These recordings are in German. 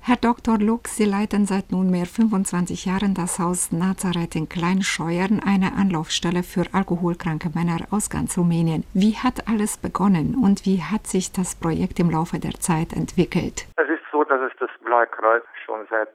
Herr Dr. Lux, Sie leiten seit nunmehr 25 Jahren das Haus Nazareth in Kleinscheuern, eine Anlaufstelle für alkoholkranke Männer aus ganz Rumänien. Wie hat alles begonnen und wie hat sich das Projekt im Laufe der Zeit entwickelt? Es ist so, dass es das Blaue Kreuz schon seit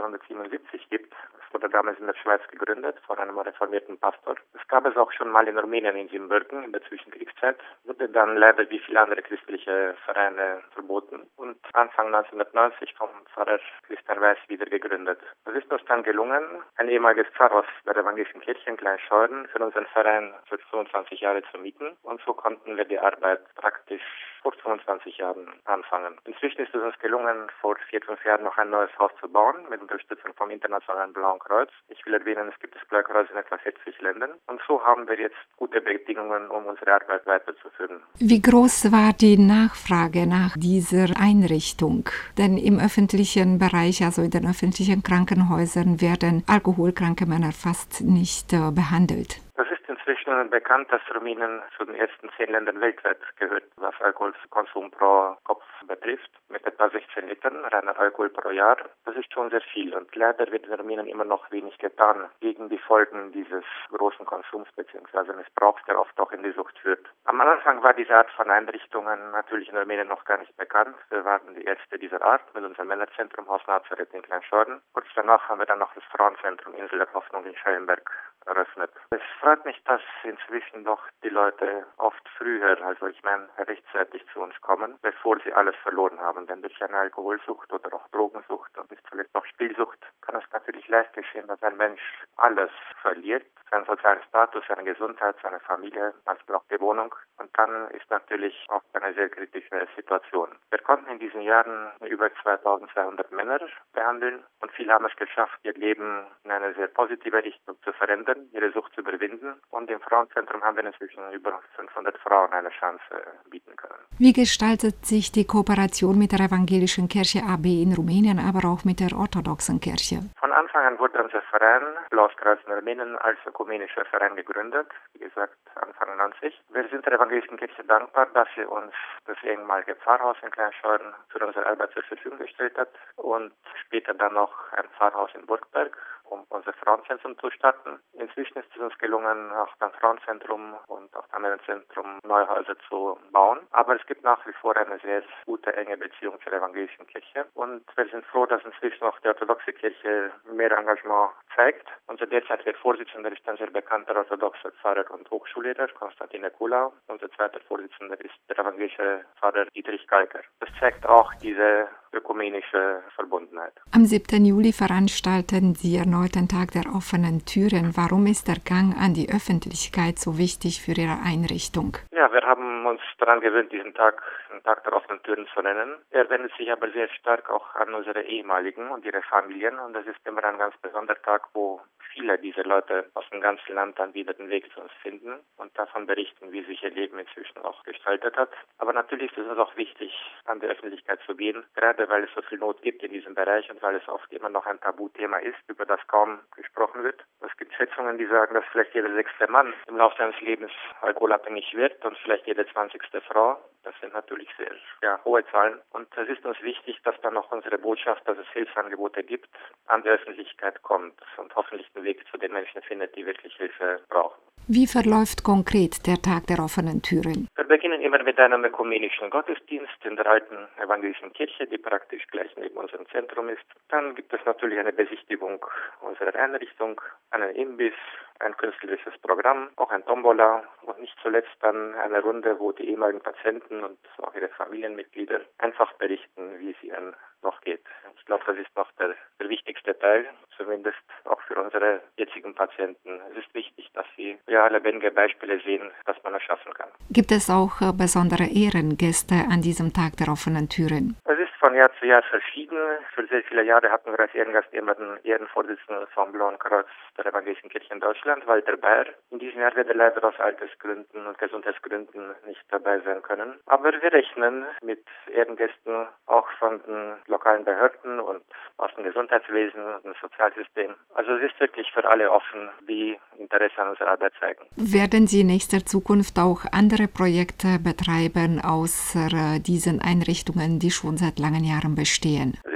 1877 gibt. Es wurde damals in der Schweiz gegründet von einem reformierten Pastor. Es gab es auch schon mal in Rumänien in Siebenbürgen in der Zwischenkriegszeit. Wurde dann leider wie viele andere christliche Vereine verboten und Anfang 1990 vom Pfarrer Christian Weiß wieder gegründet. Es ist uns dann gelungen, ein ehemaliges Pfarrhaus der Evangelischen Kirche in Kleinscheuern für unseren Verein für 25 Jahre zu mieten und so konnten wir die Arbeit praktisch vor 25 Jahren anfangen. Inzwischen ist es uns gelungen, vor 4-5 Jahren noch ein neues Haus zu bauen, mit Unterstützung vom Internationalen Blauen Kreuz. Ich will erwähnen, es gibt das Blaue Kreuz in etwa 40 Ländern. Und so haben wir jetzt gute Bedingungen, um unsere Arbeit weiterzuführen. Wie groß war die Nachfrage nach dieser Einrichtung? Denn im öffentlichen Bereich, also in den öffentlichen Krankenhäusern, werden alkoholkranke Männer fast nicht behandelt. Das ist inzwischen bekannt, dass Rumänien zu den ersten 10 Ländern weltweit gehört, was Alkoholkonsum pro Kopf betrifft, mit etwa 16 Litern reiner Alkohol pro Jahr. Das ist schon sehr viel und leider wird in Rumänien immer noch wenig getan gegen die Folgen dieses großen Konsums bzw. Missbrauchs, der oft auch in die Sucht führt. Am Anfang war diese Art von Einrichtungen natürlich in Rumänien noch gar nicht bekannt. Wir waren die erste dieser Art mit unserem Männerzentrum Haus Nazareth in Kleinscheuern. Kurz danach haben wir dann noch das Frauenzentrum Insel der Hoffnung in Schellenberg eröffnet. Es freut mich, dass inzwischen doch die Leute oft früher, also ich meine rechtzeitig zu uns kommen, bevor sie alles verloren haben. Denn durch eine Alkoholsucht oder auch Drogensucht und bis zuletzt auch Spielsucht kann es natürlich leicht geschehen, dass ein Mensch alles verliert. Seinen sozialen Status, seine Gesundheit, seine Familie, manchmal auch die Wohnung. Und dann ist natürlich auch eine sehr kritische Situation. Wir konnten in diesen Jahren über 2200 Männer behandeln und viele haben es geschafft, ihr Leben in eine sehr positive Richtung zu verändern, ihre Sucht zu überwinden. Und im Frauenzentrum haben wir inzwischen über 500 Frauen eine Chance bieten können. Wie gestaltet sich die Kooperation mit der Evangelischen Kirche AB in Rumänien, aber auch mit der orthodoxen Kirche? Von Anfang an wurde unser Verein Blaues Kreuz in Rumänien als ökumenischer Verein gegründet, wie gesagt Anfang 90. Wir sind der Evangelischen Kirche dankbar, dass sie uns das ehemalige Pfarrhaus in Kleinscheuern für unsere Arbeit zur Verfügung gestellt hat und später dann noch ein Pfarrhaus in Burgberg, um unser Frauenzentrum zu starten. Inzwischen ist es uns gelungen, auch beim Frauenzentrum und auch beim Männerzentrum Neuhäuser zu bauen. Aber es gibt nach wie vor eine sehr gute, enge Beziehung zur Evangelischen Kirche. Und wir sind froh, dass inzwischen auch die orthodoxe Kirche mehr Engagement zeigt. Unser derzeitiger Vorsitzender ist ein sehr bekannter orthodoxer Pfarrer und Hochschullehrer, Konstantin Kulau. Unser zweiter Vorsitzender ist der evangelische Pfarrer Dietrich Kalker. Das zeigt auch diese ökumenische Verbundenheit. Am 7. Juli veranstalten Sie erneut den Tag der offenen Türen. Warum ist der Gang an die Öffentlichkeit so wichtig für Ihre Einrichtung? Ja, wir haben uns daran gewöhnt, diesen Tag den Tag der offenen Türen zu nennen. Er wendet sich aber sehr stark auch an unsere ehemaligen und ihre Familien. Und das ist immer ein ganz besonderer Tag, wo viele dieser Leute aus dem ganzen Land dann wieder den Weg zu uns finden und davon berichten, wie sich ihr Leben inzwischen auch gestaltet hat. Aber natürlich ist es uns auch wichtig, an die Öffentlichkeit zu gehen, gerade weil es so viel Not gibt in diesem Bereich und weil es oft immer noch ein Tabuthema ist, über das kaum gesprochen wird. Es gibt Schätzungen, die sagen, dass vielleicht jeder 6. Mann im Laufe seines Lebens alkoholabhängig wird und vielleicht jede 20. Frau. Das sind natürlich sehr hohe Zahlen. Und es ist uns wichtig, dass dann noch unsere Botschaft, dass es Hilfsangebote gibt, an die Öffentlichkeit kommt und hoffentlich den Weg zu den Menschen findet, die wirklich Hilfe brauchen. Wie verläuft konkret der Tag der offenen Türen? Wir beginnen immer mit einem ökumenischen Gottesdienst in der alten evangelischen Kirche, die praktisch gleich neben unserem Zentrum ist. Dann gibt es natürlich eine Besichtigung unserer Einrichtung, einen Imbiss, ein künstlerisches Programm, auch ein Tombola und nicht zuletzt dann eine Runde, wo die ehemaligen Patienten und auch ihre Familienmitglieder einfach berichten, wie es ihnen noch geht. Ich glaube, das ist noch der wichtigste Teil, zumindest auch für unsere jetzigen Patienten. Es ist wichtig, dass sie lebendige Beispiele sehen, was man erschaffen kann. Gibt es auch besondere Ehrengäste an diesem Tag der offenen Türen? Es ist von Jahr zu Jahr verschieden. Für sehr viele Jahre hatten wir als Ehrengast immer den Ehrenvorsitzenden vom Blauen Kreuz der Evangelischen Kirche in Deutschland, Walter Bayer. In diesem Jahr wird er leider aus Altersgründen und Gesundheitsgründen nicht dabei sein können. Aber wir rechnen mit Ehrengästen auch von den lokalen Behörden und aus dem Gesundheitswesen und dem Sozialsystem. Also es ist wirklich für alle offen, die Interesse an unserer Arbeit zeigen. Werden Sie in nächster Zukunft auch andere Projekte betreiben, außer diesen Einrichtungen, die schon seit langen Jahren bestehen? Es ist natürlich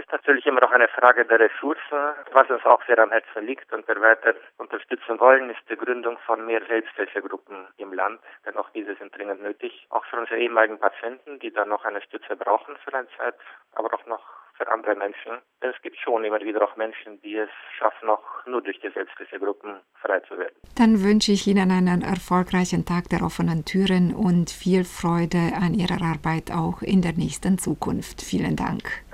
immer auch eine Frage der Ressourcen. Was uns auch sehr am Herzen liegt und wir weiter unterstützen wollen, ist die Gründung von mehr Selbsthilfegruppen im Land, denn auch diese sind dringend nötig. Auch für unsere ehemaligen Patienten, die dann noch eine Stütze brauchen für eine Zeit, aber auch noch für andere Menschen. Denn es gibt schon immer wieder auch Menschen, die es schaffen, noch nur durch die Selbsthilfegruppen frei zu werden. Dann wünsche ich Ihnen einen erfolgreichen Tag der offenen Türen und viel Freude an Ihrer Arbeit auch in der nächsten Zukunft. Vielen Dank.